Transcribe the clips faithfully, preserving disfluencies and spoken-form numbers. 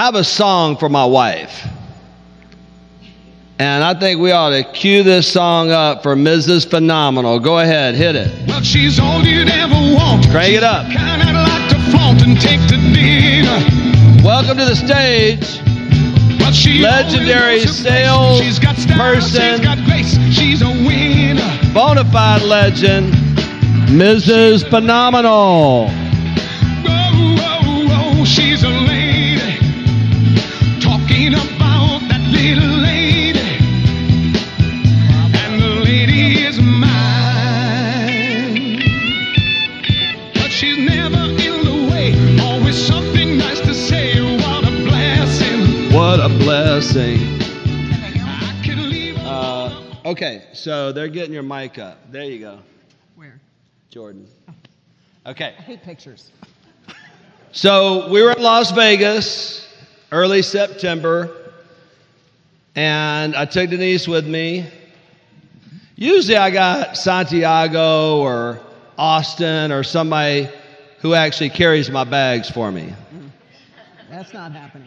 I have a song for my wife. And I think we ought to cue this song up for Missus Phenomenal. Go ahead, hit it. Well, she's all you'd ever want. Crank it up. Kind of like to flaunt and take to dinner. Welcome to the stage, Well, she legendary always knows her place. sales She's got style, person. She's got grace. She's a winner. bona fide legend, Missus Phenomenal. Whoa, whoa, whoa, she's a lady. Talking about that little lady. And the lady is mine. But she's never in the way. Always something nice to say. What a blessing. What a blessing. I could leave her. Uh, okay, so they're getting your mic up. There you go, Where? Jordan. Okay. I hate pictures. So we were in Las Vegas, early September, and I took Denise with me. Usually I got Santiago or Austin or somebody who actually carries my bags for me. That's not happening.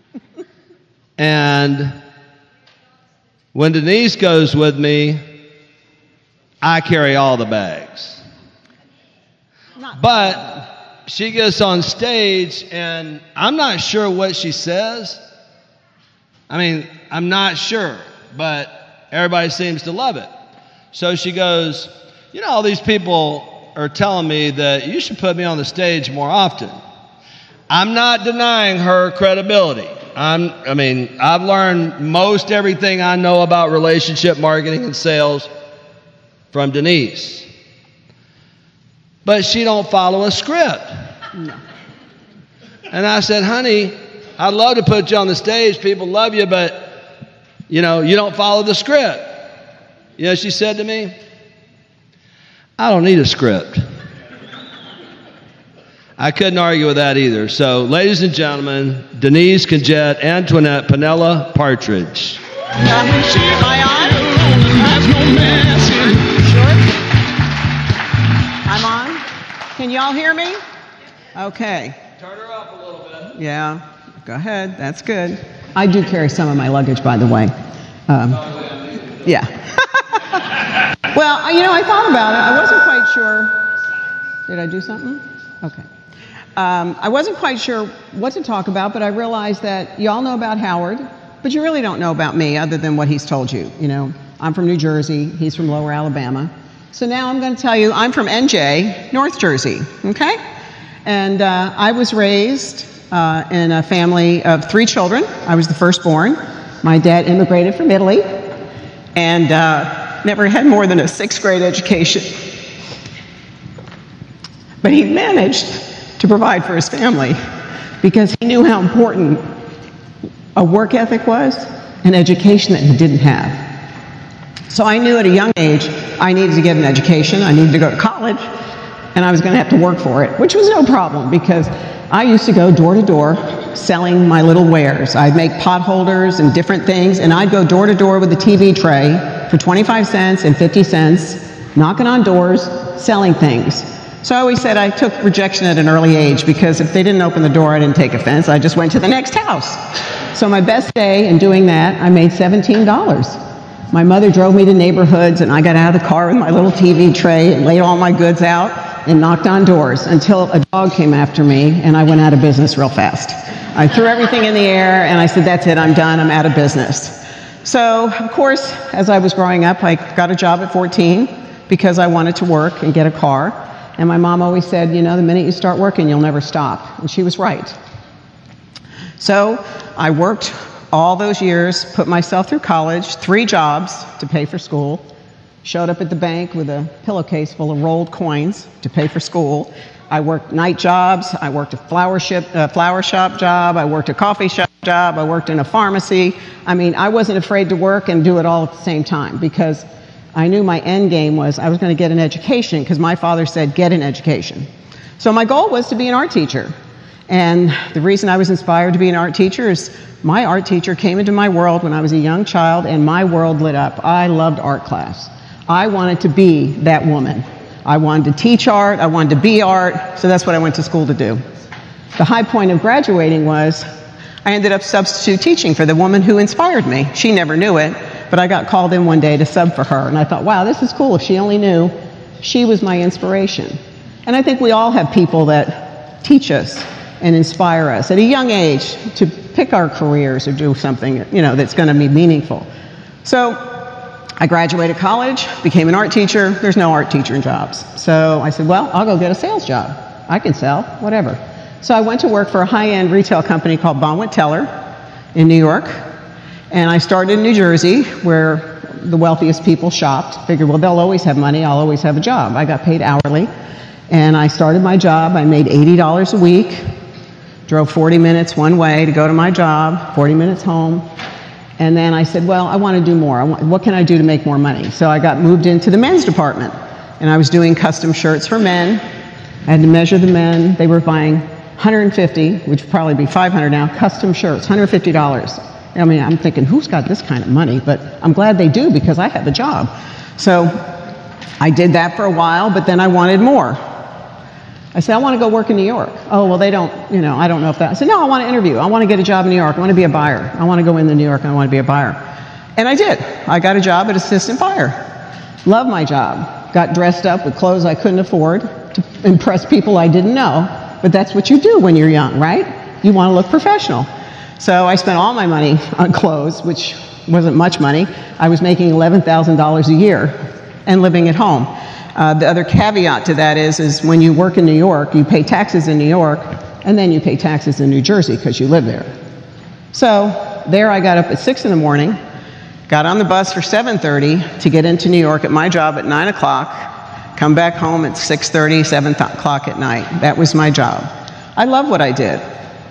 And when Denise goes with me, I carry all the bags. Not But she gets on stage, and I'm not sure what she says. I mean, I'm not sure, but everybody seems to love it. So she goes, you know, all these people are telling me that you should put me on the stage more often. I'm not denying her credibility. I'm, I mean, I've learned most everything I know about relationship marketing and sales from Denise. But she don't follow a script. No. And I said, honey, I'd love to put you on the stage. People love you, but, you know, you don't follow the script. You know, she said to me, I don't need a script. I couldn't argue with that either. So, ladies and gentlemen, Denise Conjette, Antoinette Pinella Partridge. Am I on? Sure? I'm on? Can y'all hear me? Okay. Turn her up a little bit. Yeah. Go ahead. That's good. I do carry some of my luggage, by the way. Um, yeah. Well, you know, I thought about it. I wasn't quite sure. Did I do something? Okay. Um, I wasn't quite sure what to talk about, but I realized that y'all know about Howard, but you really don't know about me other than what he's told you. You know, I'm from New Jersey. He's from Lower Alabama. So now I'm going to tell you I'm from N J, North Jersey, okay? And uh, I was raised uh, in a family of three children. I was the firstborn. My dad immigrated from Italy and uh, never had more than a sixth grade education. But he managed to provide for his family because he knew how important a work ethic was and education that he didn't have. So I knew at a young age I needed to get an education, I needed to go to college, and I was going to have to work for it, which was no problem because I used to go door to door selling my little wares. I'd make pot holders and different things, and I'd go door to door with a T V tray for twenty-five cents and fifty cents, knocking on doors, selling things. So I always said I took rejection at an early age because if they didn't open the door, I didn't take offense. I just went to the next house. So my best day in doing that, I made seventeen dollars. My mother drove me to neighborhoods, and I got out of the car with my little T V tray and laid all my goods out and knocked on doors until a dog came after me, and I went out of business real fast. I threw everything in the air, and I said, that's it, I'm done, I'm out of business. So, of course, as I was growing up, I got a job at fourteen because I wanted to work and get a car. And my mom always said, you know, the minute you start working, you'll never stop. And she was right. So I worked all those years, put myself through college, three jobs to pay for school, showed up at the bank with a pillowcase full of rolled coins to pay for school. I worked night jobs, I worked a flower, ship, uh, flower shop job, I worked a coffee shop job, I worked in a pharmacy. I mean, I wasn't afraid to work and do it all at the same time because I knew my end game was I was going to get an education because my father said, get an education. So my goal was to be an art teacher. And the reason I was inspired to be an art teacher is my art teacher came into my world when I was a young child and my world lit up. I loved art class. I wanted to be that woman. I wanted to teach art, I wanted to be art, so that's what I went to school to do. The high point of graduating was I ended up substitute teaching for the woman who inspired me. She never knew it, but I got called in one day to sub for her, and I thought, wow, this is cool. If she only knew, she was my inspiration. And I think we all have people that teach us and inspire us at a young age to pick our careers or do something, you know, that's going to be meaningful. So I graduated college, became an art teacher. There's no art teacher jobs. So I said, well, I'll go get a sales job. I can sell, whatever. So I went to work for a high-end retail company called Bonwit Teller in New York. And I started in New Jersey, where the wealthiest people shopped. Figured, well, they'll always have money. I'll always have a job. I got paid hourly. And I started my job. I made eighty dollars a week. Drove forty minutes one way to go to my job, forty minutes home. And then I said, well, I want to do more. I want, what can I do to make more money? So I got moved into the men's department. And I was doing custom shirts for men. I had to measure the men. They were buying one hundred fifty, which would probably be five hundred now, custom shirts, one hundred fifty dollars. I mean, I'm thinking, who's got this kind of money? But I'm glad they do because I have a job. So I did that for a while, but then I wanted more. I said, I want to go work in New York. Oh, well, they don't, you know, I don't know if that. I said, no, I want to interview. I want to get a job in New York. I want to be a buyer. I want to go into New York and I want to be a buyer. And I did. I got a job at assistant buyer. Loved my job. Got dressed up with clothes I couldn't afford to impress people I didn't know. But that's what you do when you're young, right? You want to look professional. So I spent all my money on clothes, which wasn't much money. I was making eleven thousand dollars a year and living at home. Uh, the other caveat to that is, is when you work in New York, you pay taxes in New York, and then you pay taxes in New Jersey because you live there. So there I got up at six in the morning, got on the bus for seven thirty to get into New York at my job at nine o'clock, come back home at six thirty, seven o'clock at night. That was my job. I love what I did.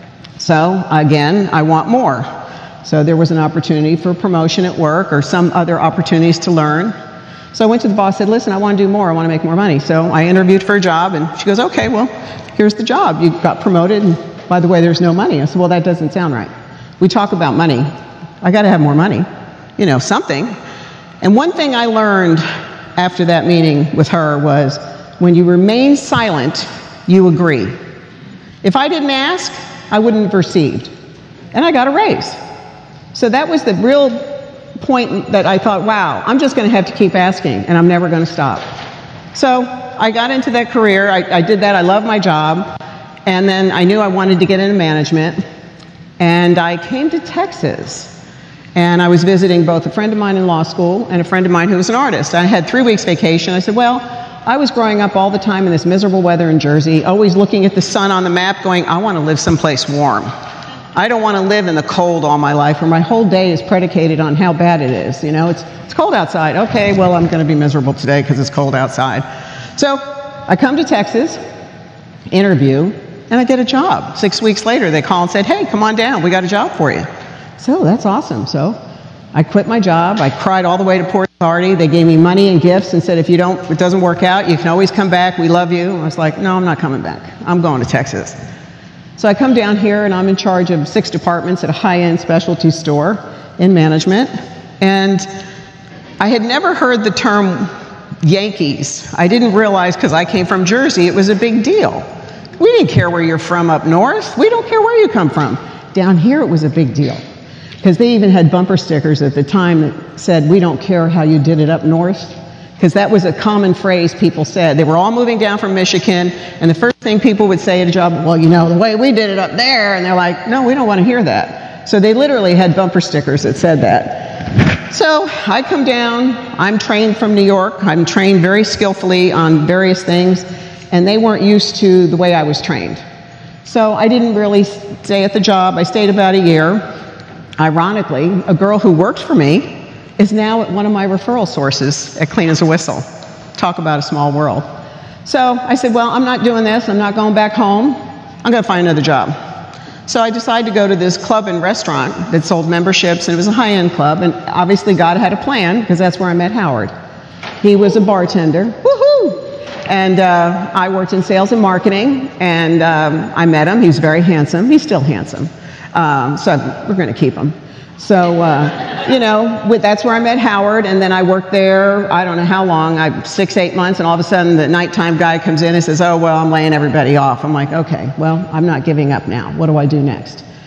So again, I want more. So there was an opportunity for promotion at work or some other opportunities to learn. So I went to the boss and said, listen, I want to do more. I want to make more money. So I interviewed for a job, and she goes, okay, well, here's the job. You got promoted, and by the way, there's no money. I said, well, that doesn't sound right. We talk about money. I got to have more money, you know, something. And one thing I learned after that meeting with her was when you remain silent, you agree. If I didn't ask, I wouldn't have received. And I got a raise. So that was the real point that I thought, wow, I'm just going to have to keep asking, and I'm never going to stop. So I got into that career. I, I did that. I loved my job. And then I knew I wanted to get into management. And I came to Texas. And I was visiting both a friend of mine in law school and a friend of mine who was an artist. I had three weeks vacation. I said, well, I was growing up all the time in this miserable weather in Jersey, always looking at the sun on the map going, I want to live someplace warm. I don't want to live in the cold all my life where my whole day is predicated on how bad it is. You know, it's, it's cold outside. Okay, well, I'm going to be miserable today because it's cold outside. So I come to Texas, interview, and I get a job. Six weeks later, they call and said, hey, come on down. We got a job for you. So that's awesome. So I quit my job. I cried all the way to Port Authority. They gave me money and gifts and said, if you don't, if it doesn't work out, you can always come back. We love you. I was like, no, I'm not coming back. I'm going to Texas. So I come down here, and I'm in charge of six departments at a high-end specialty store in management. And I had never heard the term Yankees. I didn't realize, because I came from Jersey, it was a big deal. We didn't care where you're from up north. We don't care where you come from. Down here, it was a big deal. Because they even had bumper stickers at the time that said, we don't care how you did it up north. Because that was a common phrase people said. They were all moving down from Michigan, and the first thing people would say at a job, well, you know, the way we did it up there, and they're like, no, we don't want to hear that. So they literally had bumper stickers that said that. So I come down, I'm trained from New York, I'm trained very skillfully on various things, and they weren't used to the way I was trained. So I didn't really stay at the job. I stayed about a year. Ironically, a girl who worked for me is now at one of my referral sources at Clean as a Whistle. Talk about a small world. So I said, well, I'm not doing this. I'm not going back home. I'm going to find another job. So I decided to go to this club and restaurant that sold memberships, and it was a high-end club, and obviously God had a plan, because that's where I met Howard. He was a bartender. Woohoo! And uh, I worked in sales and marketing, and um, I met him. He was very handsome. He's still handsome. Um, so we're going to keep him. So, uh, you know, with, that's where I met Howard, and then I worked there, I don't know how long, I, six, eight months, and all of a sudden the nighttime guy comes in and says, oh, well, I'm laying everybody off. I'm like, okay, well, I'm not giving up now. What do I do next?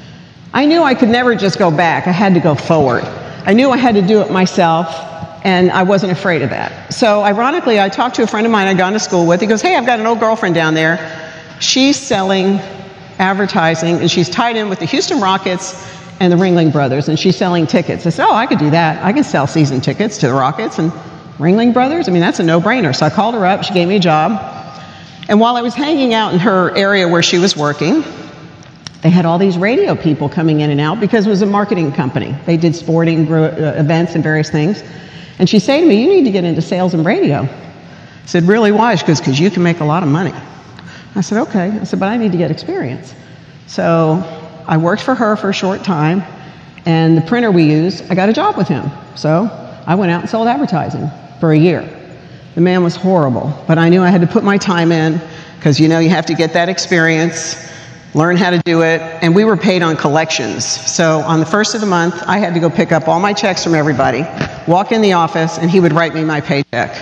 I knew I could never just go back. I had to go forward. I knew I had to do it myself, and I wasn't afraid of that. So ironically, I talked to a friend of mine I'd gone to school with. He goes, hey, I've got an old girlfriend down there. She's selling advertising, and she's tied in with the Houston Rockets and the Ringling Brothers, and she's selling tickets. I said, oh, I could do that. I can sell season tickets to the Rockets and Ringling Brothers. I mean, that's a no-brainer. So I called her up. She gave me a job. And while I was hanging out in her area where she was working, they had all these radio people coming in and out because it was a marketing company. They did sporting uh, events and various things. And she said to me, you need to get into sales and radio. I said, really, why? She goes, because you can make a lot of money. I said, okay. I said, but I need to get experience. So I worked for her for a short time, and the printer we used, I got a job with him. So I went out and sold advertising for a year. The man was horrible, but I knew I had to put my time in because, you know, you have to get that experience, learn how to do it, and we were paid on collections. So on the first of the month, I had to go pick up all my checks from everybody, walk in the office, and he would write me my paycheck.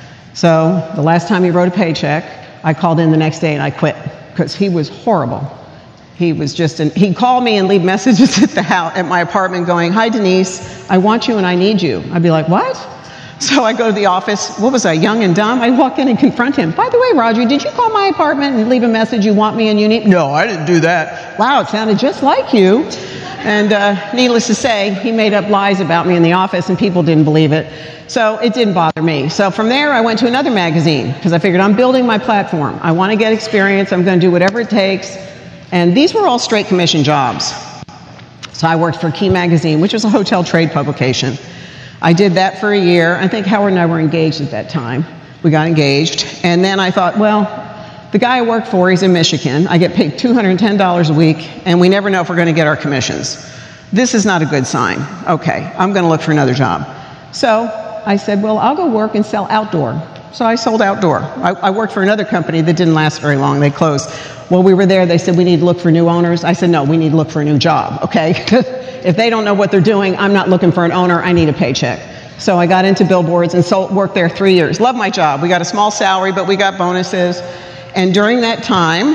So the last time he wrote a paycheck, I called in the next day and I quit because he was horrible. He was just, an, he'd call me and leave messages at the house, at my apartment going, hi Denise, I want you and I need you. I'd be like, what? So I go to the office, what was I, young and dumb? I walk in and confront him. By the way, Roger, did you call my apartment and leave a message, you want me and you need? No, I didn't do that. Wow, it sounded just like you. And uh, needless to say, he made up lies about me in the office and people didn't believe it. So it didn't bother me. So from there, I went to another magazine because I figured I'm building my platform. I want to get experience. I'm going to do whatever it takes. And these were all straight commission jobs. So I worked for Key Magazine, which was a hotel trade publication. I did that for a year. I think Howard and I were engaged at that time. We got engaged. And then I thought, well, the guy I work for, he's in Michigan. I get paid two hundred ten dollars a week, and we never know if we're going to get our commissions. This is not a good sign. Okay, I'm going to look for another job. So I said, well, I'll go work and sell outdoor. So I sold outdoor. I, I worked for another company that didn't last very long. They closed. While we were there, they said, we need to look for new owners. I said, no, we need to look for a new job, okay? If they don't know what they're doing, I'm not looking for an owner. I need a paycheck. So I got into billboards and sold, worked there three years. Loved my job. We got a small salary, but we got bonuses. And during that time,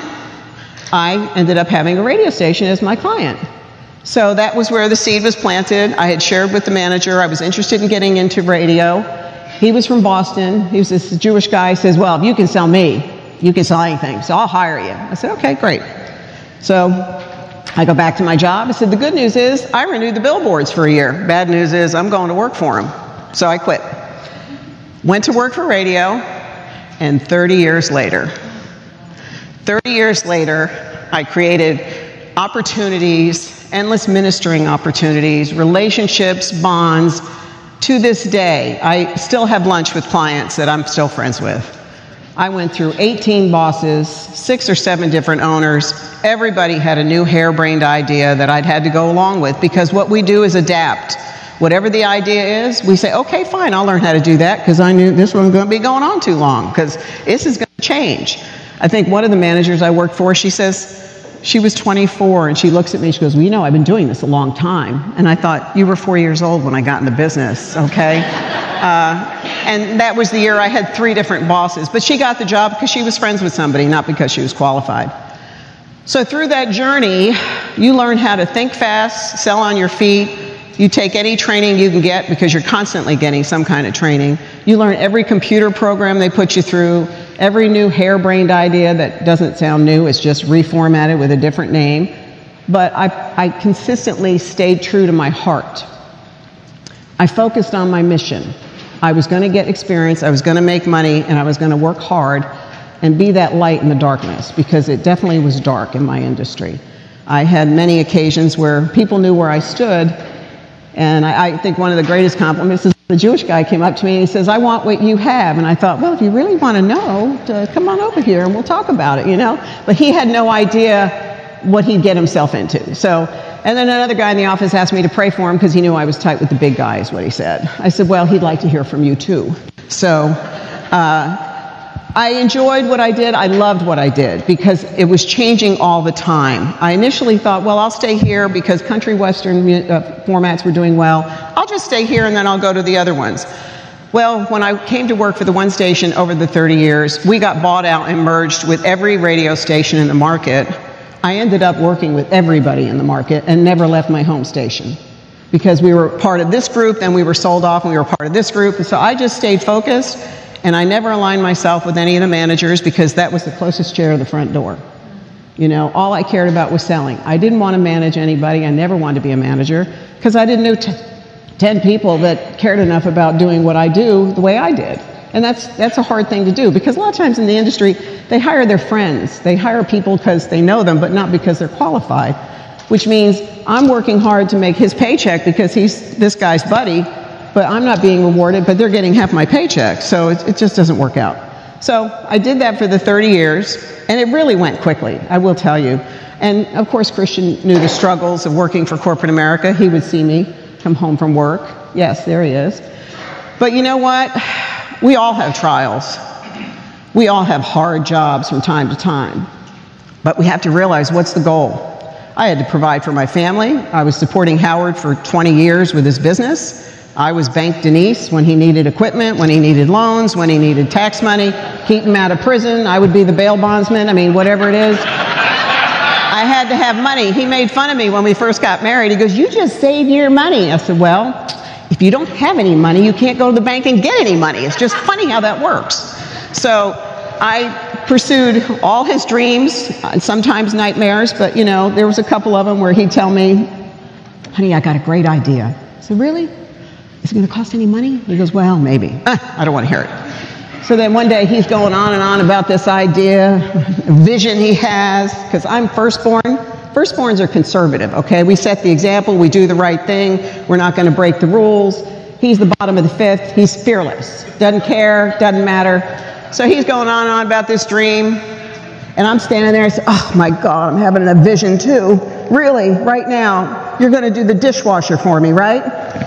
I ended up having a radio station as my client. So that was where the seed was planted. I had shared with the manager. I was interested in getting into radio. He was from Boston. He was this Jewish guy. He says, well, if you can sell me, you can sell anything, so I'll hire you. I said, okay, great. So I go back to my job. I said, the good news is I renewed the billboards for a year. Bad news is I'm going to work for him. So I quit. Went to work for radio, and thirty years later, thirty years later, I created opportunities, endless ministering opportunities, relationships, bonds. To this day, I still have lunch with clients that I'm still friends with. I went through eighteen bosses, six or seven different owners. Everybody had a new harebrained idea that I'd had to go along with, because what we do is adapt. Whatever the idea is, we say, okay, fine, I'll learn how to do that, because I knew this wasn't going to be going on too long, because this is going to change. I think one of the managers I worked for, she says, she was twenty-four, and she looks at me, she goes, well, you know, I've been doing this a long time. And I thought, you were four years old when I got in the business, okay? uh, and that was the year I had three different bosses. But she got the job because she was friends with somebody, not because she was qualified. So through that journey, you learn how to think fast, sell on your feet. You take any training you can get, because you're constantly getting some kind of training. You learn every computer program they put you through, every new harebrained idea that doesn't sound new, it's just reformatted with a different name. But I, I consistently stayed true to my heart. I focused on my mission. I was going to get experience, I was going to make money, and I was going to work hard and be that light in the darkness, because it definitely was dark in my industry. I had many occasions where people knew where I stood. And I, I think one of the greatest compliments is the Jewish guy came up to me and he says, I want what you have. And I thought, well, if you really want to know, to come on over here and we'll talk about it, you know. But he had no idea what he'd get himself into. So, and then another guy in the office asked me to pray for him because he knew I was tight with the big guy, is what he said. I said, well, he'd like to hear from you too. So uh, I enjoyed what I did. I loved what I did because it was changing all the time. I initially thought, well, I'll stay here because country western uh, formats were doing well. I'll just stay here and then I'll go to the other ones. Well, when I came to work for the one station over the thirty years, we got bought out and merged with every radio station in the market. I ended up working with everybody in the market and never left my home station, because we were part of this group, then we were sold off and we were part of this group. And so I just stayed focused, and I never aligned myself with any of the managers, because that was the closest chair to the front door. You know, all I cared about was selling. I didn't want to manage anybody. I never wanted to be a manager, because I didn't know t- ten people that cared enough about doing what I do the way I did. And that's that's a hard thing to do, because a lot of times in the industry, they hire their friends. They hire people because they know them, but not because they're qualified, which means I'm working hard to make his paycheck because he's this guy's buddy, but I'm not being rewarded, but they're getting half my paycheck. So it, it just doesn't work out. So I did that for the thirty years, and it really went quickly, I will tell you. And of course, Christian knew the struggles of working for corporate America. He would see me come home from work. Yes, there he is. But you know what? We all have trials. We all have hard jobs from time to time. But we have to realize, what's the goal? I had to provide for my family. I was supporting Howard for twenty years with his business. I was Bank Denise when he needed equipment, when he needed loans, when he needed tax money, keep him out of prison. I would be the bail bondsman. I mean, whatever it is. I had to have money. He made fun of me when we first got married. He goes, "You just save your money." I said, "Well, if you don't have any money, you can't go to the bank and get any money. It's just funny how that works." So I pursued all his dreams, and sometimes nightmares, but you know, there was a couple of them where he'd tell me, "Honey, I got a great idea." I said, "Really? Is it going to cost any money?" He goes, "Well, maybe." Ah, I don't want to hear it. So then one day he's going on and on about this idea, vision he has, because I'm firstborn. Firstborns are conservative, okay? We set the example, we do the right thing, we're not going to break the rules. He's the bottom of the fifth, he's fearless, doesn't care, doesn't matter. So he's going on and on about this dream, and I'm standing there and I say, "Oh my God, I'm having a vision too. Really, right now, you're going to do the dishwasher for me, right?"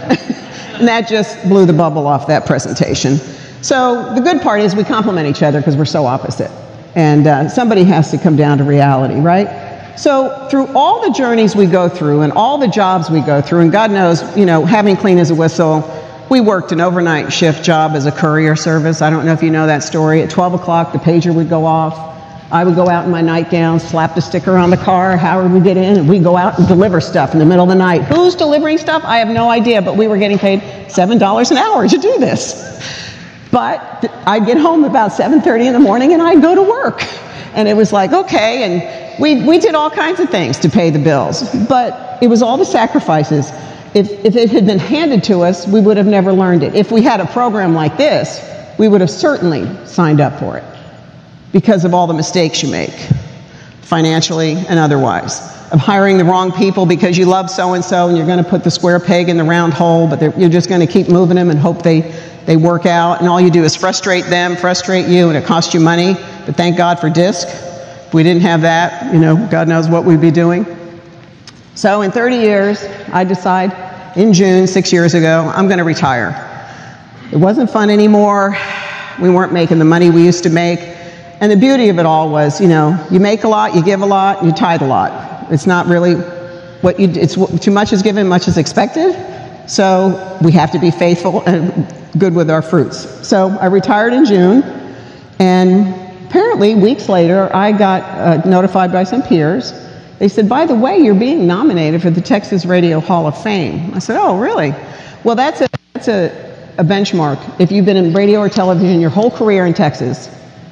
And that just blew the bubble off that presentation. So the good part is we complement each other because we're so opposite. And uh, somebody has to come down to reality, right? So through all the journeys we go through and all the jobs we go through, and God knows, you know, having clean as a whistle, we worked an overnight shift job as a courier service. I don't know if you know that story. At twelve o'clock, the pager would go off. I would go out in my nightgown, slap the sticker on the car, Howard would get in, and we'd go out and deliver stuff in the middle of the night. Who's delivering stuff? I have no idea, but we were getting paid seven dollars an hour to do this. But I'd get home about seven thirty in the morning and I'd go to work. And it was like, okay, and we, we did all kinds of things to pay the bills. But it was all the sacrifices. If, if it had been handed to us, we would have never learned it. If we had a program like this, we would have certainly signed up for it, because of all the mistakes you make, financially and otherwise, of hiring the wrong people because you love so-and-so and you're going to put the square peg in the round hole, but you're just going to keep moving them and hope they, they work out, and all you do is frustrate them, frustrate you, and it costs you money. But thank God for DISC. If we didn't have that, you know, God knows what we'd be doing. So in thirty years, I decide in June, six years ago, I'm going to retire. It wasn't fun anymore. We weren't making the money we used to make. And the beauty of it all was, you know, you make a lot, you give a lot, and you tithe a lot. It's not really what you, it's too much is given, much is expected. So we have to be faithful and good with our fruits. So I retired in June, and apparently weeks later, I got uh, notified by some peers. They said, "By the way, you're being nominated for the Texas Radio Hall of Fame." I said, "Oh, really?" Well, that's a, that's a, a benchmark. If you've been in radio or television your whole career in Texas,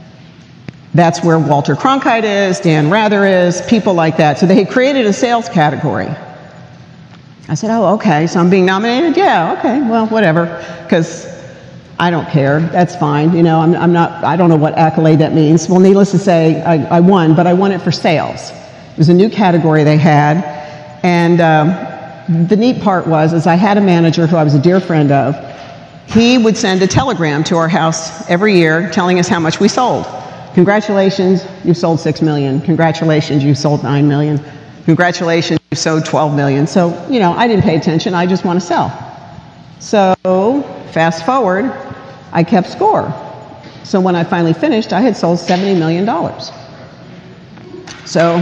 that's where Walter Cronkite is, Dan Rather is, people like that. So they had created a sales category. I said, "Oh, okay, so I'm being nominated? Yeah, okay, well, whatever," because I don't care. That's fine. You know, I'm, I'm not, I don't know what accolade that means. Well, needless to say, I, I won, but I won it for sales. It was a new category they had. And um, the neat part was, is I had a manager who I was a dear friend of. He would send a telegram to our house every year telling us how much we sold. "Congratulations, you've sold six million. Congratulations, you've sold nine million. Congratulations, you've sold twelve million. So, you know, I didn't pay attention. I just want to sell. So, fast forward, I kept score. So when I finally finished, I had sold seventy million dollars. So,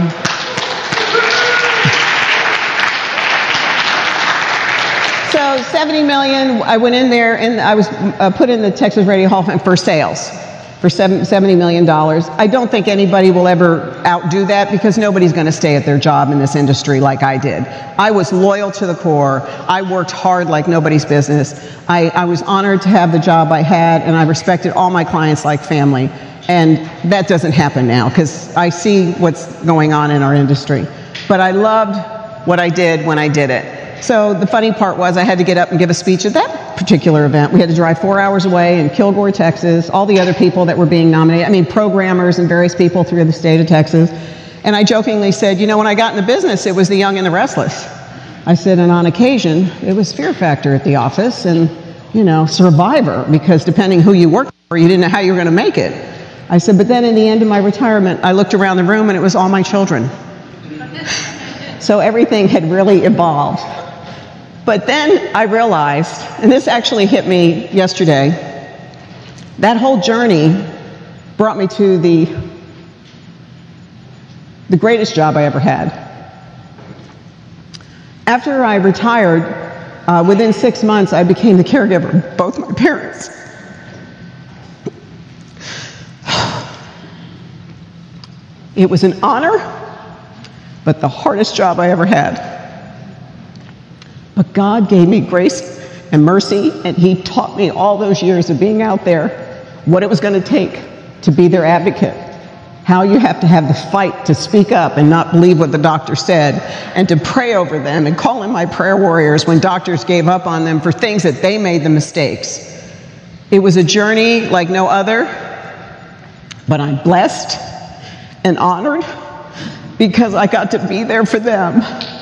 so seventy million dollars, I went in there and I was uh, put in the Texas Radio Hall of Fame for sales. for seventy million dollars. I don't think anybody will ever outdo that because nobody's going to stay at their job in this industry like I did. I was loyal to the core. I worked hard like nobody's business. I, I was honored to have the job I had, and I respected all my clients like family. And that doesn't happen now because I see what's going on in our industry. But I loved what I did when I did it. So the funny part was I had to get up and give a speech at that particular event. We had to drive four hours away in Kilgore, Texas, all the other people that were being nominated, I mean programmers and various people through the state of Texas. And I jokingly said, you know, when I got in the business, it was the young and the restless. I said, and on occasion, it was Fear Factor at the office and, you know, Survivor, because depending who you worked for, you didn't know how you were going to make it. I said, but then in the end of my retirement, I looked around the room and it was all my children. So everything had really evolved. But then I realized, and this actually hit me yesterday, that whole journey brought me to the, the greatest job I ever had. After I retired, uh, within six months, I became the caregiver of both my parents. It was an honor, but the hardest job I ever had. But God gave me grace and mercy, and He taught me all those years of being out there what it was going to take to be their advocate, how you have to have the fight to speak up and not believe what the doctor said, and to pray over them and call in my prayer warriors when doctors gave up on them for things that they made the mistakes. It was a journey like no other, but I'm blessed and honored because I got to be there for them.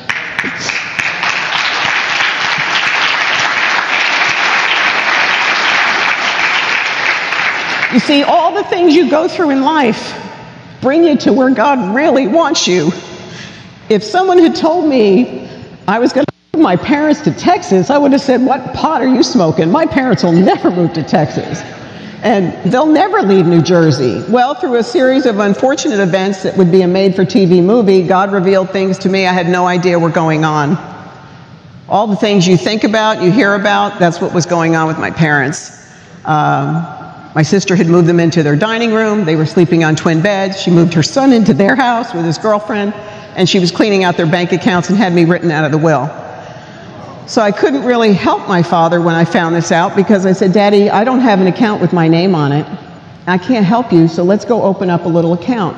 You see, all the things you go through in life bring you to where God really wants you. If someone had told me I was going to move my parents to Texas, I would have said, what pot are you smoking? My parents will never move to Texas. And they'll never leave New Jersey. Well, through a series of unfortunate events that would be a made-for-T V movie, God revealed things to me I had no idea were going on. All the things you think about, you hear about, that's what was going on with my parents. Um, My sister had moved them into their dining room. They were sleeping on twin beds. She moved her son into their house with his girlfriend, and she was cleaning out their bank accounts and had me written out of the will. So I couldn't really help my father when I found this out because I said, Daddy, I don't have an account with my name on it. I can't help you, so let's go open up a little account.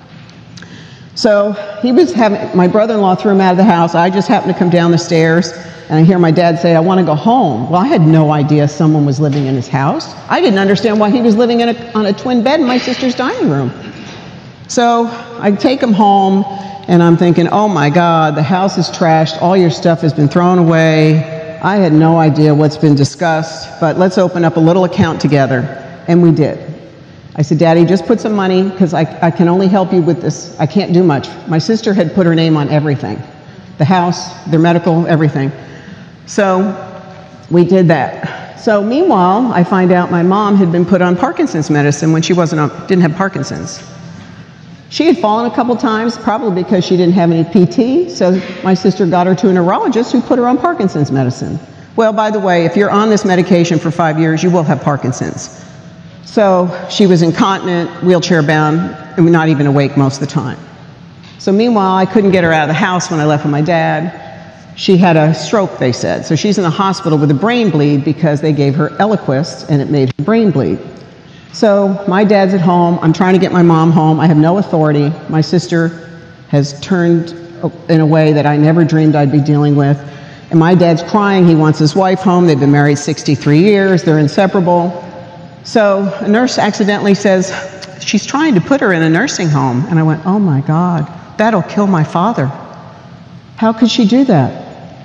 So he was having, my brother-in-law threw him out of the house. I just happened to come down the stairs, and I hear my dad say, I want to go home. Well, I had no idea someone was living in his house. I didn't understand why he was living in a, on a twin bed in my sister's dining room. So I take him home, and I'm thinking, oh my God, the house is trashed. All your stuff has been thrown away. I had no idea what's been discussed, but let's open up a little account together. And we did. I said, Daddy, just put some money, because I, I can only help you with this. I can't do much. My sister had put her name on everything. The house, their medical, everything. So we did that. So meanwhile, I find out my mom had been put on Parkinson's medicine when she wasn't on, didn't have Parkinson's. She had fallen a couple times, probably because she didn't have any P T, so my sister got her to a neurologist who put her on Parkinson's medicine. Well, by the way, if you're on this medication for five years, you will have Parkinson's. So she was incontinent, wheelchair bound, and not even awake most of the time. So meanwhile, I couldn't get her out of the house when I left with my dad. She had a stroke, they said. So she's in the hospital with a brain bleed because they gave her Eliquis and it made her brain bleed. So my dad's at home. I'm trying to get my mom home. I have no authority. My sister has turned in a way that I never dreamed I'd be dealing with. And my dad's crying. He wants his wife home. They've been married sixty-three years. They're inseparable. So a nurse accidentally says, she's trying to put her in a nursing home. And I went, oh my God, that'll kill my father. How could she do that?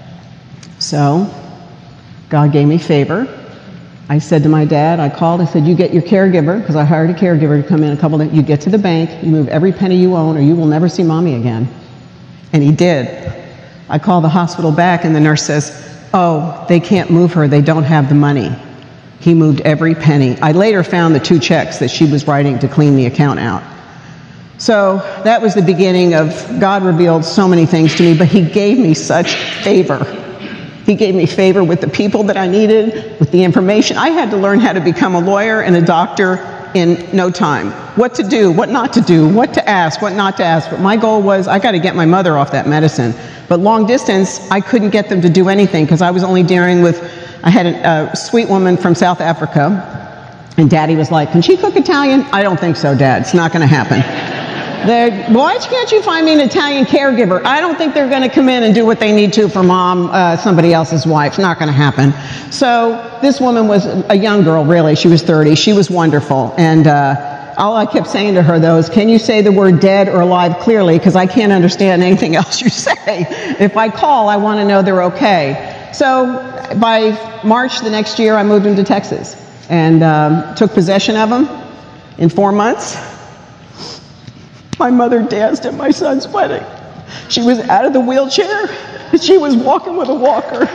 So God gave me favor. I said to my dad, I called, I said, you get your caregiver, because I hired a caregiver to come in a couple of days. You get to the bank, you move every penny you own, or you will never see mommy again. And he did. I called the hospital back, and the nurse says, oh, they can't move her, they don't have the money. He moved every penny. I later found the two checks that she was writing to clean the account out. So that was the beginning of, God revealed so many things to me, but he gave me such favor. He gave me favor with the people that I needed, with the information. I had to learn how to become a lawyer and a doctor in no time. What to do, what not to do, what to ask, what not to ask. But my goal was, I got to get my mother off that medicine. But long distance, I couldn't get them to do anything because I was only dealing with, I had a, a sweet woman from South Africa. And Daddy was like, can she cook Italian? I don't think so, Dad. It's not going to happen. They're, why can't you find me an Italian caregiver? I don't think they're going to come in and do what they need to for mom, uh, somebody else's wife. It's not going to happen. So this woman was a young girl, really. She was thirty. She was wonderful. And uh, all I kept saying to her, though, is, can you say the word dead or alive clearly? Because I can't understand anything else you say. If I call, I want to know they're okay. So by March the next year, I moved into Texas and um, took possession of them in four months. My mother danced at my son's wedding. She was out of the wheelchair, and she was walking with a walker.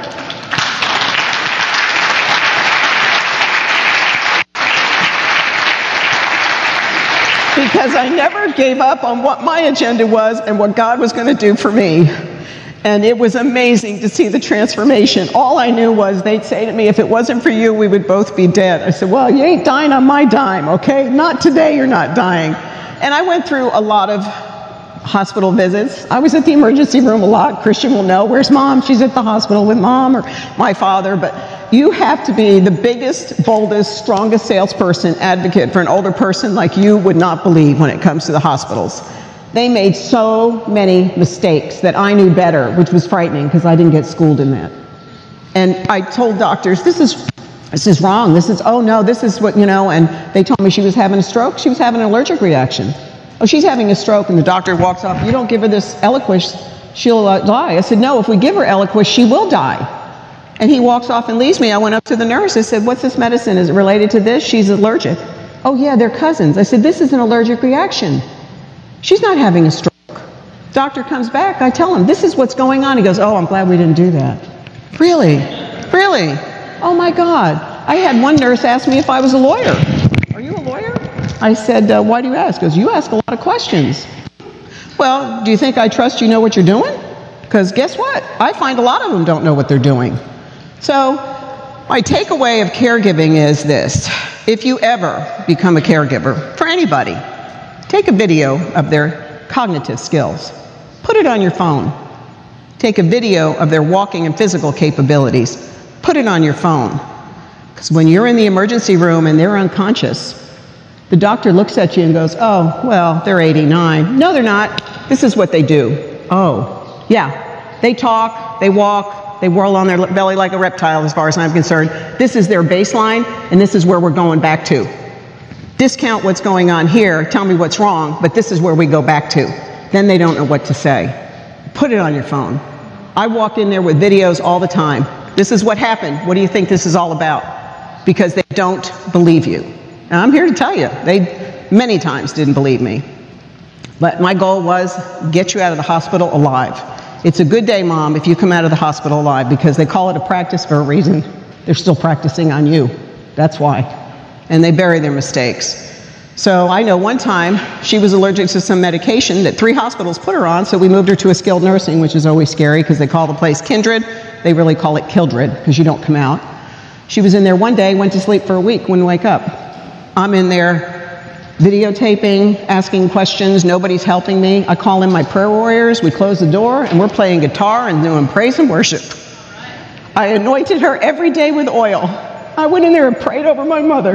Because I never gave up on what my agenda was and what God was going to do for me. And it was amazing to see the transformation. All I knew was they'd say to me, if it wasn't for you, we would both be dead. I said, well, you ain't dying on my dime, okay? Not today, you're not dying. And I went through a lot of hospital visits. I was at the emergency room a lot. Christian will know, where's mom? She's at the hospital with mom or my father. But you have to be the biggest, boldest, strongest salesperson, advocate for an older person like you would not believe when it comes to the hospitals. They made so many mistakes that I knew better, which was frightening because I didn't get schooled in that. And I told doctors, this is This is wrong. This is, oh no, this is what, you know, and they told me she was having a stroke. She was having an allergic reaction. Oh, she's having a stroke, and the doctor walks off, you don't give her this Eliquis, she'll uh, die. I said, no, if we give her Eliquis, she will die. And he walks off and leaves me. I went up to the nurse. I said, what's this medicine? Is it related to this? She's allergic. Oh yeah, they're cousins. I said, this is an allergic reaction. She's not having a stroke. Doctor comes back. I tell him, this is what's going on. He goes, oh, I'm glad we didn't do that. Really? Really? Oh my God. I had one nurse ask me if I was a lawyer. Are you a lawyer? I said, uh, why do you ask? He goes, you ask a lot of questions. Well, do you think I trust you know what you're doing? Because guess what? I find a lot of them don't know what they're doing. So my takeaway of caregiving is this. If you ever become a caregiver for anybody, take a video of their cognitive skills. Put it on your phone. Take a video of their walking and physical capabilities. Put it on your phone. Because when you're in the emergency room and they're unconscious, the doctor looks at you and goes, oh, well, they're eighty-nine. No, they're not. This is what they do. Oh, yeah. They talk, they walk, they whirl on their belly like a reptile as far as I'm concerned. This is their baseline, and this is where we're going back to. Discount what's going on here, tell me what's wrong, but this is where we go back to. Then they don't know what to say. Put it on your phone. I walk in there with videos all the time. This is what happened. What do you think this is all about? Because they don't believe you. And I'm here to tell you, they many times didn't believe me. But my goal was get you out of the hospital alive. It's a good day, Mom, if you come out of the hospital alive, because they call it a practice for a reason. They're still practicing on you. That's why. And they bury their mistakes. So I know one time she was allergic to some medication that three hospitals put her on, so we moved her to a skilled nursing, which is always scary because they call the place Kindred. They really call it Kildred because you don't come out. She was in there one day, went to sleep for a week, wouldn't wake up. I'm in there videotaping, asking questions, nobody's helping me. I call in my prayer warriors, we close the door, and we're playing guitar and doing praise and worship. I anointed her every day with oil. I went in there and prayed over my mother.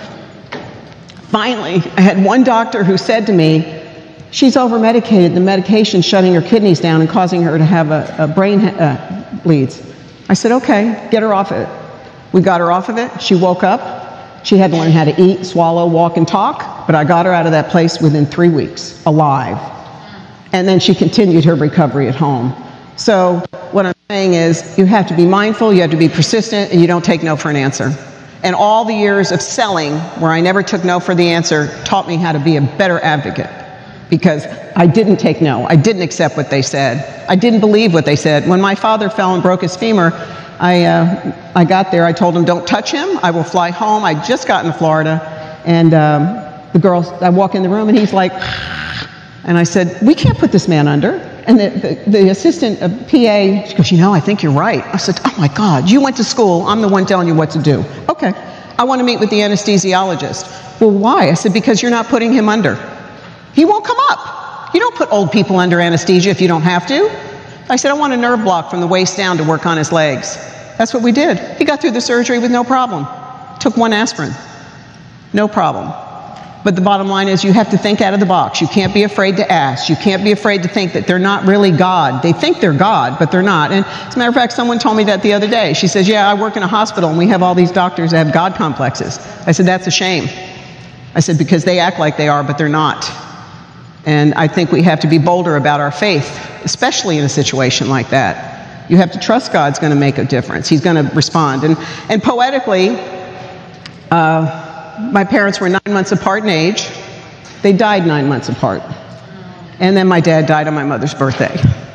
Finally, I had one doctor who said to me, she's over-medicated, the medication's shutting her kidneys down and causing her to have a, a brain uh, bleeds. I said, okay, get her off of it. We got her off of it, she woke up, she had to learn how to eat, swallow, walk, and talk, but I got her out of that place within three weeks, alive. And then she continued her recovery at home. So what I'm saying is, you have to be mindful, you have to be persistent, and you don't take no for an answer. And all the years of selling, where I never took no for the answer, taught me how to be a better advocate. Because I didn't take no. I didn't accept what they said. I didn't believe what they said. When my father fell and broke his femur, I, uh, I got there. I told him, don't touch him. I will fly home. I'd just gotten to Florida. And um, the girls, I walk in the room, and he's like, and I said, we can't put this man under. And the, the, the assistant uh, P A, she goes, you know, I think you're right. I said, oh my God, you went to school. I'm the one telling you what to do. Okay. I want to meet with the anesthesiologist. Well, why? I said, because you're not putting him under. He won't come up. You don't put old people under anesthesia if you don't have to. I said, I want a nerve block from the waist down to work on his legs. That's what we did. He got through the surgery with no problem. Took one aspirin. No problem. But the bottom line is you have to think out of the box. You can't be afraid to ask. You can't be afraid to think that they're not really God. They think they're God, but they're not. And as a matter of fact, someone told me that the other day. She says, yeah, I work in a hospital and we have all these doctors that have God complexes. I said, that's a shame. I said, because they act like they are, but they're not. And I think we have to be bolder about our faith, especially in a situation like that. You have to trust God's going to make a difference. He's going to respond. And, and poetically, uh, my parents were nine months apart in age. They died nine months apart. And then my dad died on my mother's birthday.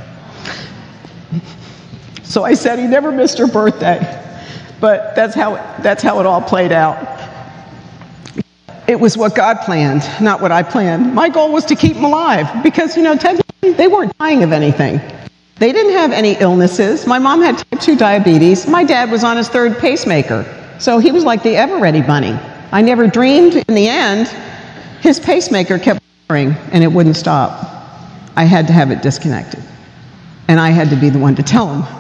So I said he never missed her birthday. But that's how, that's how it all played out. It was what God planned, not what I planned. My goal was to keep them alive because, you know, technically they weren't dying of anything. They didn't have any illnesses. My mom had type two diabetes. My dad was on his third pacemaker. So he was like the ever-ready bunny. I never dreamed, in the end, his pacemaker kept whirring and it wouldn't stop. I had to have it disconnected. And I had to be the one to tell him.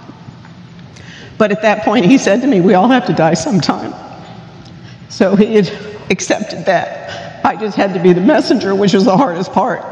But at that point, he said to me, we all have to die sometime. So he had accepted that. I just had to be the messenger, which was the hardest part.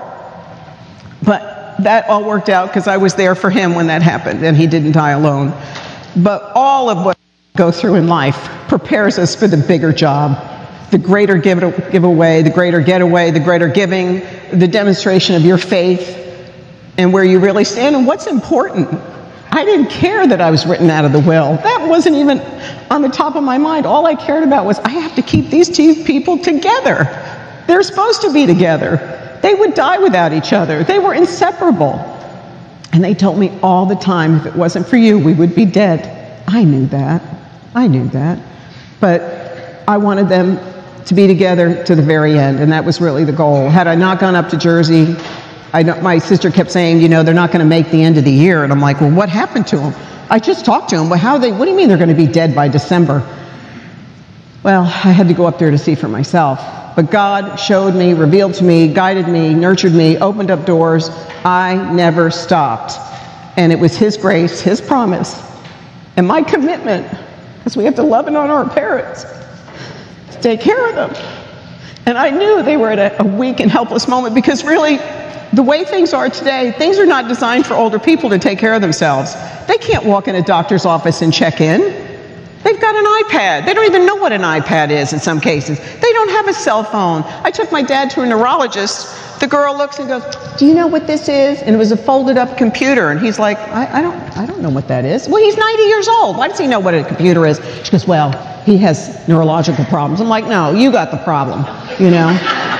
But that all worked out because I was there for him when that happened, and he didn't die alone. But all of what we go through in life prepares us for the bigger job, the greater give it, giveaway, the greater getaway, the greater giving, the demonstration of your faith and where you really stand and what's important. I didn't care that I was written out of the will. That wasn't even on the top of my mind. All I cared about was I have to keep these two people together. They're supposed to be together. They would die without each other. They were inseparable. And they told me all the time, if it wasn't for you, we would be dead. I knew that. I knew that. But I wanted them to be together to the very end, and that was really the goal. Had I not gone up to Jersey, I know, my sister kept saying, you know, they're not going to make the end of the year. And I'm like, well, what happened to them? I just talked to them. Well, how are they, what do you mean they're going to be dead by December? Well, I had to go up there to see for myself. But God showed me, revealed to me, guided me, nurtured me, opened up doors. I never stopped. And it was His grace, His promise, and my commitment, because we have to love and honor our parents, to take care of them. And I knew they were at a, a weak and helpless moment because really, the way things are today, things are not designed for older people to take care of themselves. They can't walk in a doctor's office and check in. They've got an iPad. They don't even know what an iPad is in some cases. They don't have a cell phone. I took my dad to a neurologist. The girl looks and goes, do you know what this is? And it was a folded up computer. And he's like, I, I don't I don't know what that is. Well, he's ninety years old. Why does he know what a computer is? She goes, well, he has neurological problems. I'm like, no, you got the problem, you know.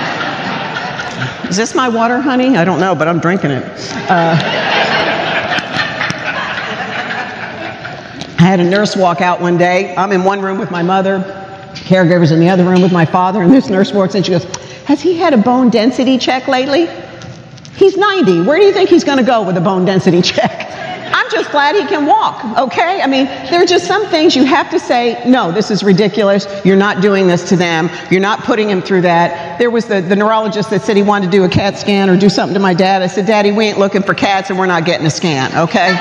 Is this my water, honey? I don't know, but I'm drinking it. Uh, I had a nurse walk out one day. I'm in one room with my mother, caregiver's in the other room with my father, and this nurse walks in. She goes, has he had a bone density check lately? He's ninety. Where do you think he's going to go with a bone density check? I'm just glad he can walk, okay? I mean, there are just some things you have to say, no, this is ridiculous. You're not doing this to them. You're not putting him through that. There was the, the neurologist that said he wanted to do a CAT scan or do something to my dad. I said, Daddy, we ain't looking for cats and we're not getting a scan, okay?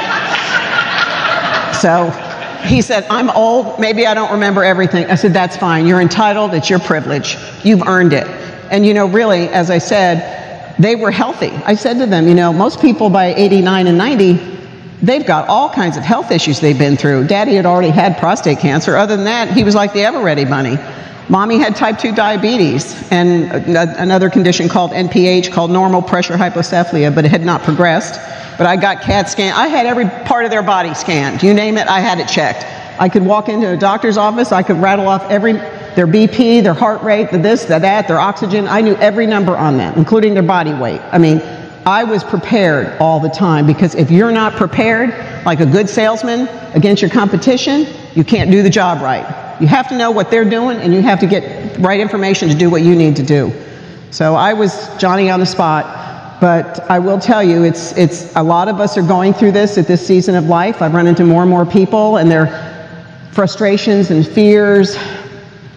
So he said, I'm old. Maybe I don't remember everything. I said, that's fine. You're entitled. It's your privilege. You've earned it. And, you know, really, as I said, they were healthy. I said to them, you know, most people by eighty-nine and ninety, they've got all kinds of health issues they've been through. Daddy had already had prostate cancer. Other than that, he was like the ever-ready bunny. Mommy had type two diabetes and a, another condition called N P H, called normal pressure hypocephalia, but it had not progressed. But I got CAT scan. I had every part of their body scanned. You name it, I had it checked. I could walk into a doctor's office. I could rattle off every their B P, their heart rate, the this, the that, their oxygen. I knew every number on them, including their body weight. I mean, I was prepared all the time, because if you're not prepared, like a good salesman against your competition, you can't do the job right. You have to know what they're doing, and you have to get right information to do what you need to do. So I was Johnny on the spot, but I will tell you, it's, it's a lot of us are going through this at this season of life. I've run into more and more people and their frustrations and fears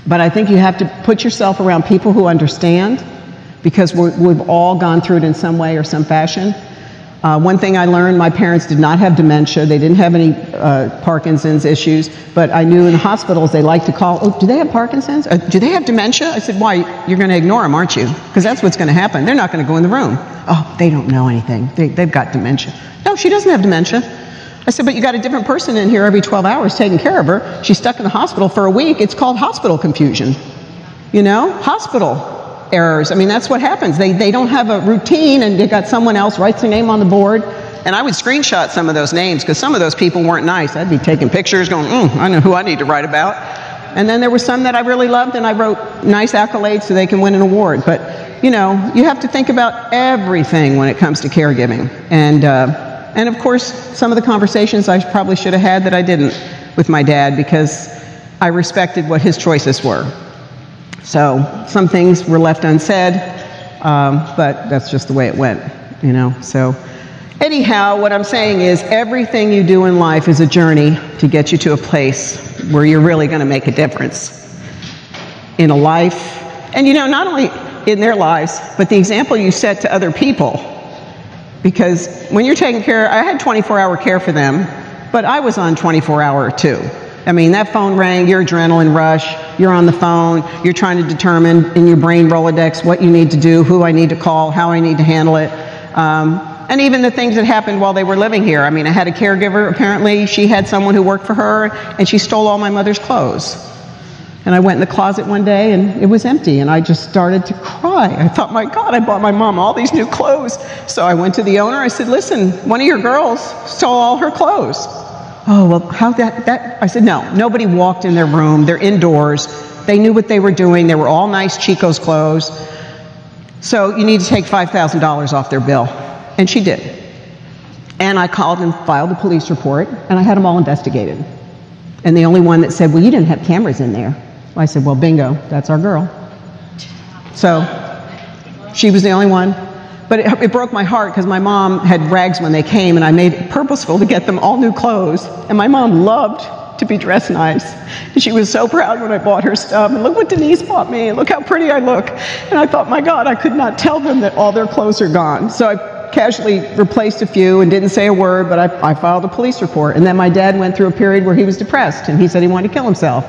But I think you have to put yourself around people who understand, because we're, we've all gone through it in some way or some fashion. Uh, one thing I learned, my parents did not have dementia. They didn't have any uh, Parkinson's issues, but I knew in the hospitals they like to call, oh, do they have Parkinson's? Uh, do they have dementia? I said, why? You're going to ignore them, aren't you? Because that's what's going to happen. They're not going to go in the room. Oh, they don't know anything. They, they've got dementia. No, she doesn't have dementia. I said, but you got a different person in here every twelve hours taking care of her. She's stuck in the hospital for a week. It's called hospital confusion. You know, hospital errors. I mean, that's what happens. They, they don't have a routine, and they got someone else writes their name on the board. And I would screenshot some of those names because some of those people weren't nice. I'd be taking pictures going, mm, I know who I need to write about. And then there were some that I really loved, and I wrote nice accolades so they can win an award. But, you know, you have to think about everything when it comes to caregiving. And, uh, and of course, some of the conversations I probably should have had that I didn't with my dad, because I respected what his choices were. So some things were left unsaid, um, but that's just the way it went, you know. So anyhow, what I'm saying is everything you do in life is a journey to get you to a place where you're really going to make a difference in a life. And, you know, not only in their lives, but the example you set to other people. Because when you're taking care, I had twenty-four hour care for them, but I was on twenty-four hour too. I mean, that phone rang, your adrenaline rush, you're on the phone, you're trying to determine in your brain Rolodex what you need to do, who I need to call, how I need to handle it. Um, and even the things that happened while they were living here. I mean, I had a caregiver, apparently she had someone who worked for her, and she stole all my mother's clothes. And I went in the closet one day, and it was empty, and I just started to cry. I thought, my God, I bought my mom all these new clothes. So I went to the owner, I said, listen, one of your girls stole all her clothes. Oh, well, how that, that, I said, no, nobody walked in their room. They're indoors. They knew what they were doing. They were all nice Chico's clothes. So you need to take five thousand dollars off their bill. And she did. And I called and filed a police report, and I had them all investigated. And the only one that said, well, you didn't have cameras in there. I said, well, bingo, that's our girl. So she was the only one. But it, it broke my heart because my mom had rags when they came, and I made it purposeful to get them all new clothes. And my mom loved to be dressed nice. And she was so proud when I bought her stuff. And look what Denise bought me, and look how pretty I look. And I thought, my God, I could not tell them that all their clothes are gone. So I casually replaced a few and didn't say a word, but I, I filed a police report. And then my dad went through a period where he was depressed, and he said he wanted to kill himself.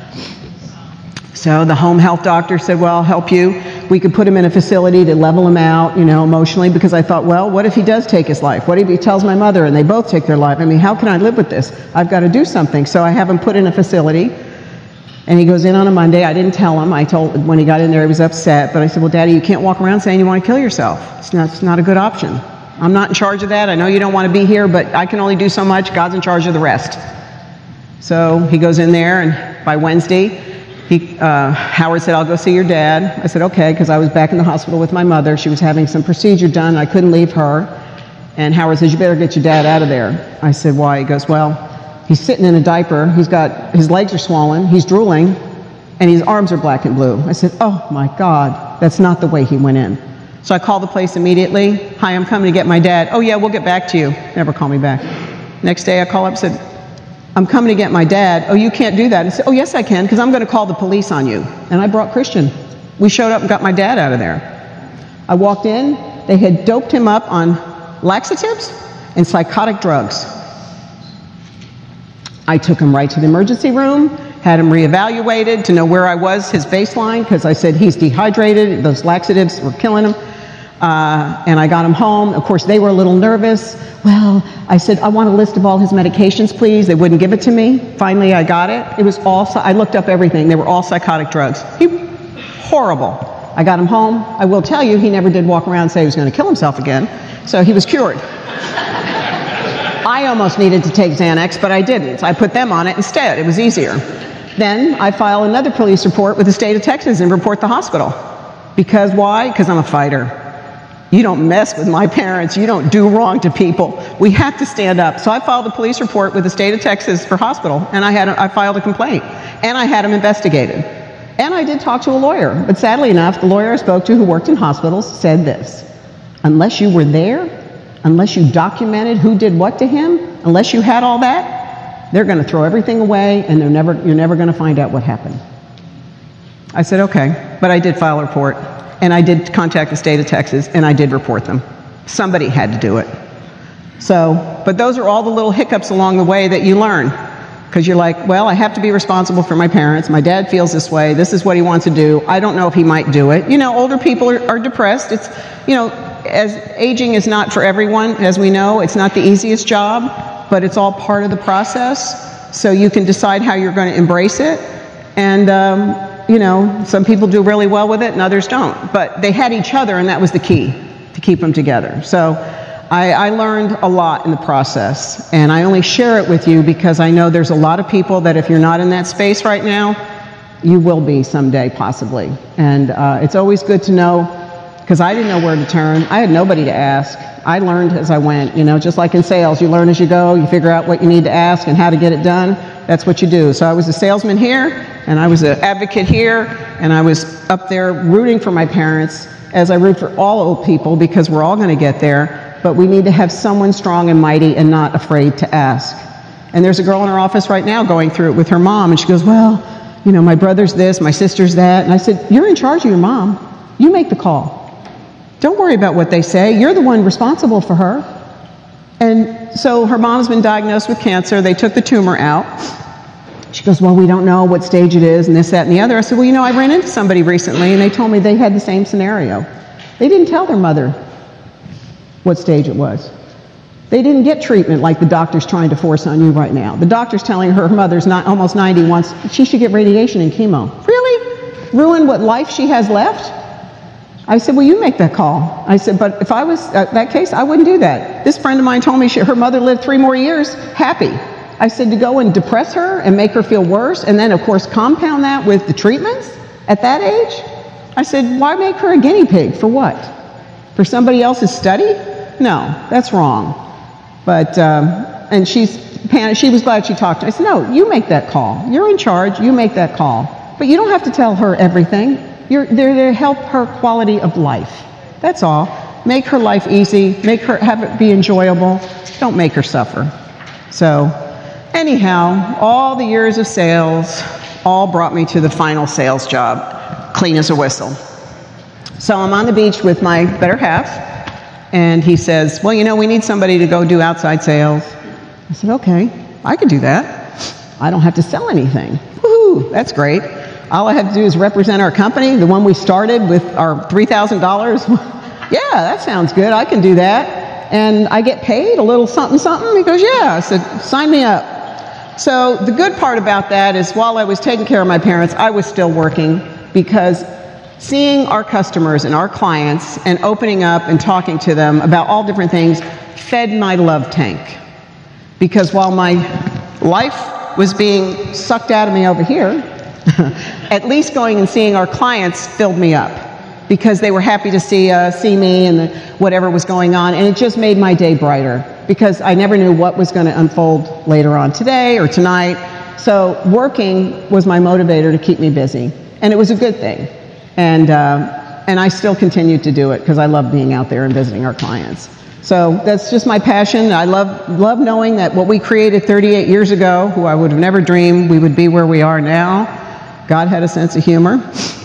So the home health doctor said, well, I'll help you. We could put him in a facility to level him out, you know, emotionally, because I thought, well, what if he does take his life? What if he tells my mother and they both take their life? I mean, how can I live with this? I've got to do something. So I have him put in a facility, and he goes in on a Monday. I didn't tell him. I told, when he got in there, he was upset. But I said, well, Daddy, you can't walk around saying you want to kill yourself. It's not, it's not a good option. I'm not in charge of that. I know you don't want to be here, but I can only do so much. God's in charge of the rest. So he goes in there, and by Wednesday, He, uh, Howard said, I'll go see your dad. I said, okay, because I was back in the hospital with my mother. She was having some procedure done. I couldn't leave her. And Howard says, you better get your dad out of there. I said, why? He goes, well, he's sitting in a diaper. He's got, his legs are swollen. He's drooling. And his arms are black and blue. I said, oh, my God, that's not the way he went in. So I called the place immediately. Hi, I'm coming to get my dad. Oh, yeah, we'll get back to you. Never call me back. Next day I call up and said, I'm coming to get my dad. Oh, you can't do that. I said, oh, yes, I can, because I'm going to call the police on you. And I brought Christian. We showed up and got my dad out of there. I walked in. They had doped him up on laxatives and psychotic drugs. I took him right to the emergency room, had him reevaluated to know where I was, his baseline, because I said he's dehydrated. Those laxatives were killing him. Uh, and I got him home. Of course, they were a little nervous. Well, I said, I want a list of all his medications, please. They wouldn't give it to me. Finally, I got it. It was all, I looked up everything. They were all psychotic drugs. He, horrible. I got him home. I will tell you, he never did walk around and say he was going to kill himself again. So he was cured. I almost needed to take Xanax, but I didn't. I put them on it instead. It was easier. Then I file another police report with the state of Texas and report the hospital. Because why? Because I'm a fighter. You don't mess with my parents. You don't do wrong to people. We have to stand up. So I filed a police report with the state of Texas for hospital, and I had a, I filed a complaint, and I had him investigated. And I did talk to a lawyer, but sadly enough, the lawyer I spoke to who worked in hospitals said this: unless you were there, unless you documented who did what to him, unless you had all that, they're going to throw everything away, and they're never, you're never going to find out what happened. I said, okay, but I did file a report, and I did contact the state of Texas, and I did report them. Somebody had to do it. So, but those are all the little hiccups along the way that you learn. Because you're like, well, I have to be responsible for my parents. My dad feels this way. This is what he wants to do. I don't know if he might do it. You know, older people are, are depressed. It's, you know, as aging is not for everyone, as we know. It's not the easiest job, but it's all part of the process. So you can decide how you're going to embrace it. And, um, you know, some people do really well with it and others don't. But they had each other, and that was the key, to keep them together. So I, I learned a lot in the process, and I only share it with you because I know there's a lot of people that if you're not in that space right now, you will be someday, possibly. And uh, it's always good to know, because I didn't know where to turn. I had nobody to ask. I learned as I went, you know, just like in sales. You learn as you go. You figure out what you need to ask and how to get it done. That's what you do. So I was a salesman here, and I was an advocate here, and I was up there rooting for my parents, as I root for all old people, because we're all going to get there. But we need to have someone strong and mighty and not afraid to ask. And there's a girl in our office right now going through it with her mom, and she goes, well, you know, my brother's this, my sister's that. And I said, you're in charge of your mom. You make the call. Don't worry about what they say. You're the one responsible for her. And so her mom's been diagnosed with cancer. They took the tumor out. She goes, well, we don't know what stage it is, and this, that, and the other. I said, well, you know, I ran into somebody recently, and they told me they had the same scenario. They didn't tell their mother what stage it was. They didn't get treatment like the doctor's trying to force on you right now. The doctor's telling her her mother's not almost ninety, wants she should get radiation and chemo. Really? Ruin what life she has left? I said, well, you make that call. I said, but if I was uh, that case, I wouldn't do that. This friend of mine told me she, her mother lived three more years happy. I said, to go and depress her and make her feel worse, and then of course compound that with the treatments at that age? I said, why make her a guinea pig? For what? For somebody else's study? No, that's wrong. But, um, and she's, she was glad she talked to me. I said, no, you make that call. You're in charge, you make that call. But you don't have to tell her everything. You're there to help her quality of life. That's all. Make her life easy, make her, have it be enjoyable. Don't make her suffer. So, anyhow, all the years of sales all brought me to the final sales job, clean as a whistle. So I'm on the beach with my better half, and he says, well, you know, we need somebody to go do outside sales. I said, okay, I could do that. I don't have to sell anything. Woohoo, that's great. All I have to do is represent our company, the one we started with our three thousand dollars. Yeah, that sounds good. I can do that. And I get paid a little something, something. He goes, yeah. I said, sign me up. So the good part about that is while I was taking care of my parents, I was still working, because seeing our customers and our clients and opening up and talking to them about all different things fed my love tank. Because while my life was being sucked out of me over here, at least going and seeing our clients filled me up, because they were happy to see uh, see me and the, whatever was going on, and it just made my day brighter, because I never knew what was going to unfold later on today or tonight. So working was my motivator to keep me busy, and it was a good thing. And, uh, and I still continue to do it because I love being out there and visiting our clients. So that's just my passion. I love, love knowing that what we created thirty-eight years ago, who I would have never dreamed we would be where we are now, God had a sense of humor,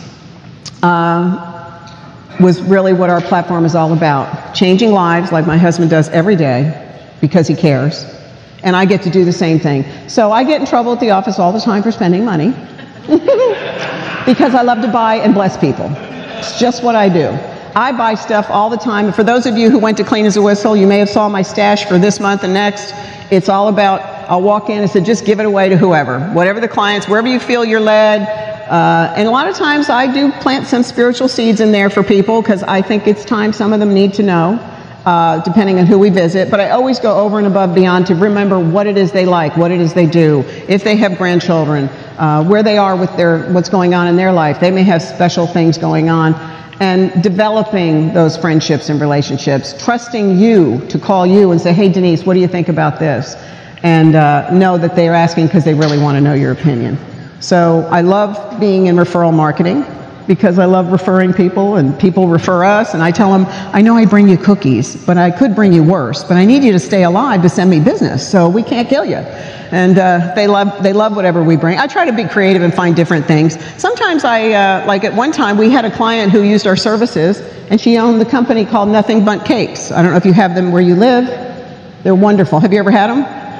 uh, was really what our platform is all about. Changing lives like my husband does every day because he cares. And I get to do the same thing. So I get in trouble at the office all the time for spending money. Because I love to buy and bless people. It's just what I do. I buy stuff all the time. And for those of you who went to Clean as a Whistle, you may have saw my stash for this month and next. It's all about, I'll walk in and say, just give it away to whoever. Whatever the clients, wherever you feel you're led. Uh, and a lot of times I do plant some spiritual seeds in there for people, because I think it's time some of them need to know, uh, depending on who we visit. But I always go over and above beyond to remember what it is they like, what it is they do. If they have grandchildren, uh, where they are with their, what's going on in their life. They may have special things going on. And developing those friendships and relationships, trusting you to call you and say, hey, Denise, what do you think about this? And uh, know that they're asking because they really want to know your opinion. So I love being in referral marketing. because I love referring people, and people refer us, and I tell them, I know I bring you cookies, but I could bring you worse, but I need you to stay alive to send me business, so we can't kill you. And uh, they love they love whatever we bring. I try to be creative and find different things. Sometimes I, uh, like at one time, we had a client who used our services, and she owned the company called Nothing Bundt Cakes. I don't know if you have them where you live. They're wonderful. Have you ever had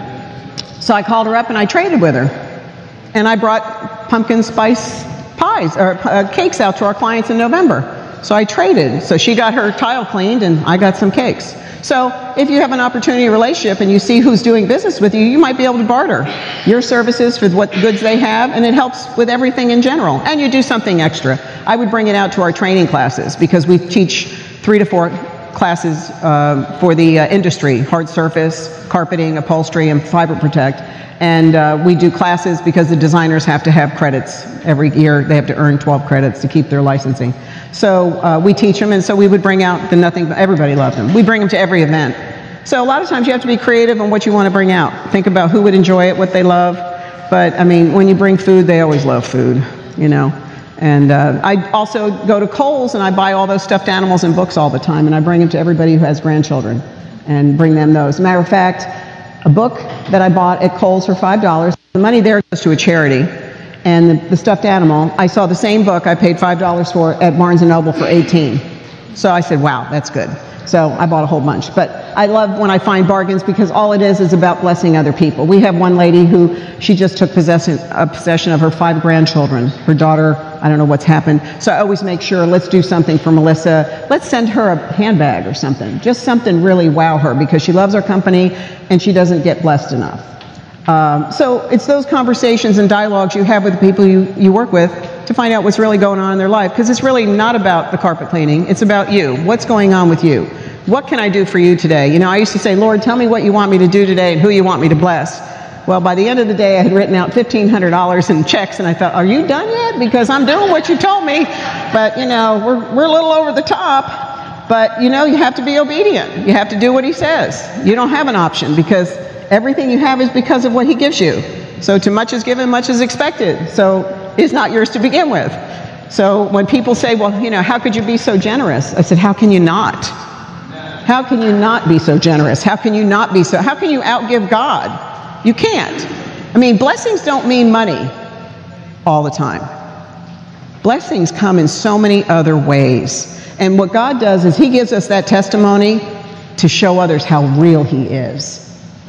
them? So I called her up and I traded with her. And I brought pumpkin spice pies, or uh, cakes out to our clients in November. So I traded. So she got her tile cleaned and I got some cakes. So if you have an opportunity relationship and you see who's doing business with you, you might be able to barter your services for what goods they have, and it helps with everything in general. And you do something extra. I would bring it out to our training classes because we teach three to four classes uh, for the uh, industry, hard surface, carpeting, upholstery, and fiber protect. And uh, we do classes because the designers have to have credits every year. They have to earn twelve credits to keep their licensing. So uh, we teach them, and so we would bring out the Nothing, everybody loved them. We bring them to every event. So a lot of times you have to be creative on what you want to bring out. Think about who would enjoy it, what they love. But I mean, when you bring food, they always love food, you know. And uh, I also go to Kohl's and I buy all those stuffed animals and books all the time, and I bring them to everybody who has grandchildren and bring them those. As a matter of fact, a book that I bought at Kohl's for five dollars, the money there goes to a charity. And the, the stuffed animal, I saw the same book I paid five dollars for at Barnes and Noble for eighteen dollars. So I said, wow, that's good. So I bought a whole bunch. But I love when I find bargains because all it is is about blessing other people. We have one lady who, she just took possession, uh, possession of her five grandchildren. Her daughter, I don't know what's happened. So I always make sure, let's do something for Melissa. Let's send her a handbag or something. Just something really wow her because she loves our company and she doesn't get blessed enough. Um, so it's those conversations and dialogues you have with the people you, you work with to find out what's really going on in their life, because it's really not about the carpet cleaning, it's about you. What's going on with you? What can I do for you today? You know, I used to say, Lord, tell me what you want me to do today and who you want me to bless. Well, by the end of the day, I had written out fifteen hundred dollars in checks, and I thought, are you done yet? Because I'm doing what you told me, but, you know, we're, we're a little over the top, but, you know, you have to be obedient. You have to do what he says. You don't have an option because everything you have is because of what he gives you. So to much is given, much is expected. So it's not yours to begin with. So when people say, well, you know, how could you be so generous? I said, how can you not? How can you not be so generous? How can you not be so, how can you outgive God? You can't. I mean, blessings don't mean money all the time. Blessings come in so many other ways. And what God does is he gives us that testimony to show others how real he is.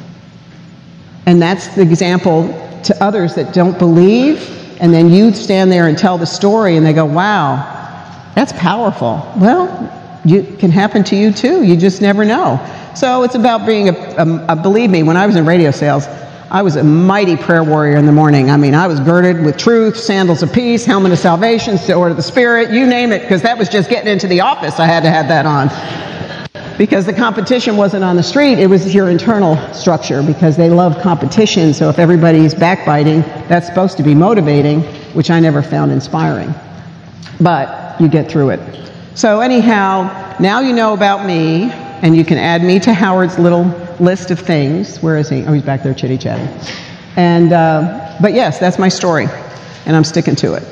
And that's the example to others that don't believe, and then you stand there and tell the story and they go, wow, that's powerful. Well, it can happen to you too. You just never know. So it's about being a, a, a, believe me, when I was in radio sales, I was a mighty prayer warrior in the morning. I mean, I was girded with truth, sandals of peace, helmet of salvation, sword of the Spirit, you name it, because that was just getting into the office. I had to have that on. Because the competition wasn't on the street, it was your internal structure, because they love competition. So if everybody's backbiting, that's supposed to be motivating, which I never found inspiring. But you get through it. So anyhow, now you know about me, and you can add me to Howard's little list of things. Where is he? Oh, he's back there chitty-chatting. And, uh, but yes, that's my story, and I'm sticking to it.